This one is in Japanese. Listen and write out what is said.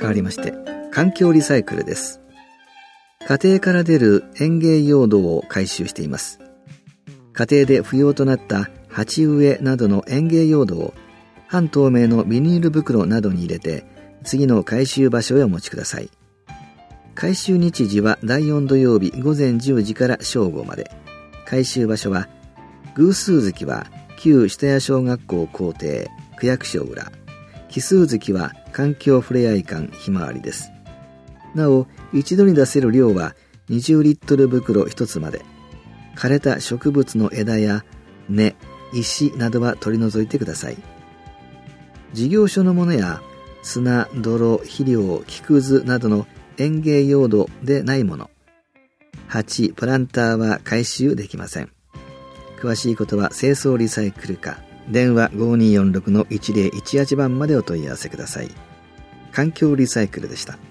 変わりまして環境リサイクルです。家庭から出る園芸用土を回収しています。家庭で不要となった鉢植えなどの園芸用土を半透明のビニール袋などに入れて次の回収場所へお持ちください。回収日時は第4土曜日午前10時から正午まで。回収場所は偶数月は旧下谷小学校校庭区役所裏、奇数月は環境ふれあい館ひまわりです。なお一度に出せる量は20リットル袋1つまで。枯れた植物の枝や根、石などは取り除いてください。事業所のものや砂、泥、肥料、木くずなどの園芸用土でないもの、鉢、プランターは回収できません。詳しいことは清掃リサイクル課、電話 5246-1018 番までお問い合わせください。環境リサイクルでした。